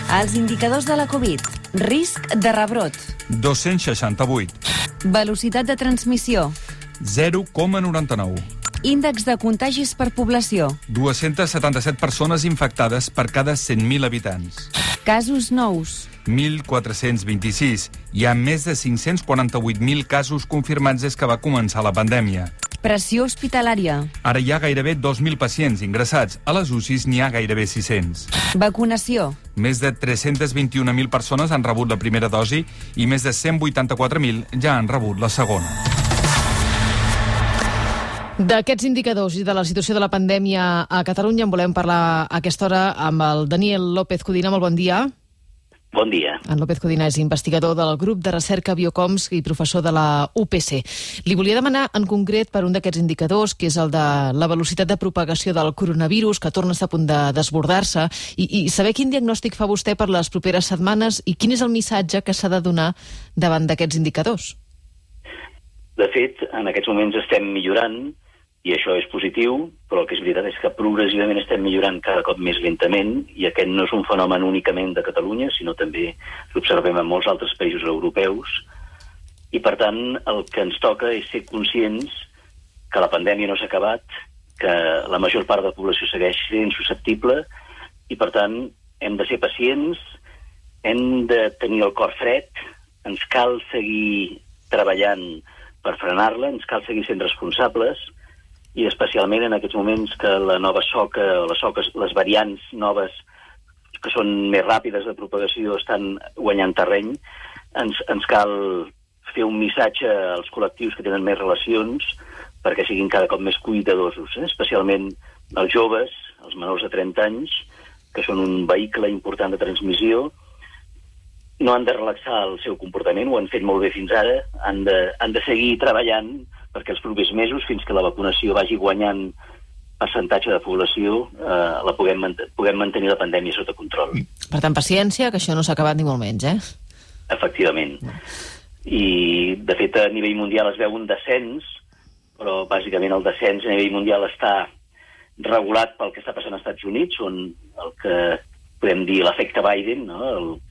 Els indicadors de la Covid. Risc de rebrot. 268. Velocitat de transmissió. 0,99. Índex de contagis per població. 277 persones infectades per cada 100.000 habitants. Casos nous. 1.426. Hi ha més de 548.000 casos confirmats des que va començar la pandèmia. Pressió hospitalària. Ara hi ha gairebé 2.000 pacients ingressats. A les UCIs n'hi ha gairebé 600. Vacunació. Més de 321.000 persones han rebut la primera dosi i més de 184.000 ja han rebut la segona. D'aquests indicadors i de la situació de la pandèmia a Catalunya en volem parlar a aquesta hora amb el Daniel López Codina. Molt bon dia. Bon dia. En López Codina és investigador del grup de recerca Biocoms i professor de la UPC. Li volia demanar en concret per un d'aquests indicadors, que és el de la velocitat de propagació del coronavirus, que torna a estar a punt de desbordar-se, i saber quin diagnòstic fa vostè per les properes setmanes i quin és el missatge que s'ha de donar davant d'aquests indicadors. De fet, en aquests moments estem millorant, i això és positiu, però el que és veritat és que progressivament estem millorant cada cop més lentament, i aquest no és un fenomen únicament de Catalunya, sinó també l'observem en molts altres països europeus, i per tant el que ens toca és ser conscients que la pandèmia no s'ha acabat, que la major part de la població segueix sent susceptible, i per tant hem de ser pacients, hem de tenir el cor fred, ens cal seguir treballant per frenar-la, ens cal seguir sent responsables, i especialment en aquests moments que la nova soca, les variants noves que són més ràpides de propagació estan guanyant terreny, ens cal fer un missatge als col·lectius que tenen més relacions perquè siguin cada cop més cuidadosos, especialment els joves, els menors de 30 anys, que són un vehicle important de transmissió. No han de relaxar el seu comportament, ho han fet molt bé fins ara, han de seguir treballant perquè els propers mesos, fins que la vacunació vagi guanyant percentatge de població, puguem mantenir la pandèmia sota control. Per tant, paciència, que això no s'ha acabat ni molt menys, Efectivament. I, de fet, a nivell mundial es veu un descens, però bàsicament el descens a nivell mundial està regulat pel que està passant als Estats Units, on el que podem dir l'efecte Biden, no?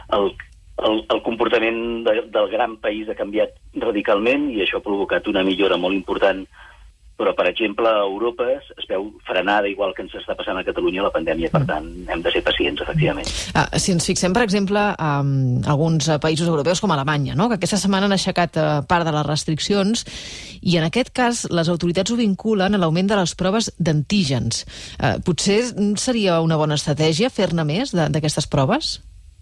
El comportament del gran país ha canviat radicalment i això ha provocat una millora molt important, però, per exemple, a Europa es veu frenada, igual que ens està passant a Catalunya, la pandèmia. Per tant, hem de ser pacients, efectivament. Si ens fixem, per exemple, en alguns països europeus com Alemanya, no? Que aquesta setmana han aixecat part de les restriccions i, en aquest cas, les autoritats ho vinculen a l'augment de les proves d'antígens. Potser seria una bona estratègia fer-ne més d'aquestes proves?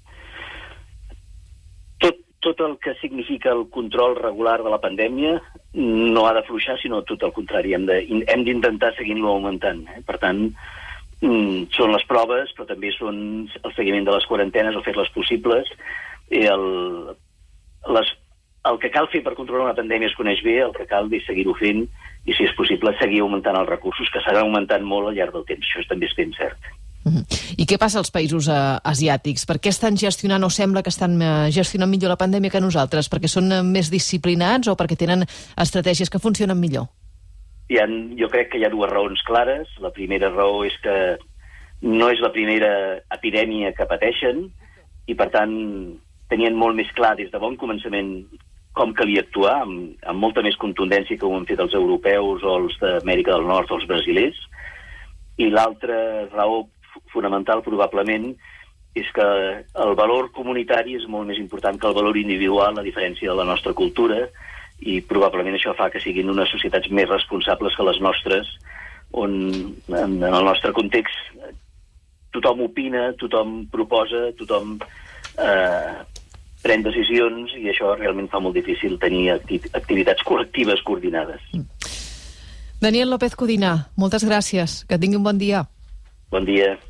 Tot el que significa el control regular de la pandèmia no ha d'afluixar, sinó tot el contrari. Hem d'intentar seguir-lo augmentant. Per tant, són les proves, però també són el seguiment de les quarantenes o fer-les possibles. El que cal fer per controlar una pandèmia es coneix bé, el que cal és seguir-ho fent i, si és possible, seguir augmentant els recursos, que s'han augmentat molt al llarg del temps. Això també és ben cert. I què passa als països asiàtics? Per què estan gestionant, o sembla que estan gestionant millor la pandèmia que nosaltres? Perquè són més disciplinats o perquè tenen estratègies que funcionen millor? Jo crec que hi ha dues raons clares. La primera raó és que no és la primera epidèmia que pateixen i, per tant, tenien molt més clar des de bon començament com calia actuar, amb molta més contundència que ho han fet els europeus o els d'Amèrica del Nord o els brasilers. I l'altra raó fonamental, probablement, és que el valor comunitari és molt més important que el valor individual, a diferència de la nostra cultura, i probablement això fa que siguin unes societats més responsables que les nostres, on en el nostre context tothom opina, tothom proposa, tothom pren decisions, i això realment fa molt difícil tenir activitats col·lectives coordinades. Daniel López Codina, moltes gràcies. Que tingui un bon dia. Bon dia.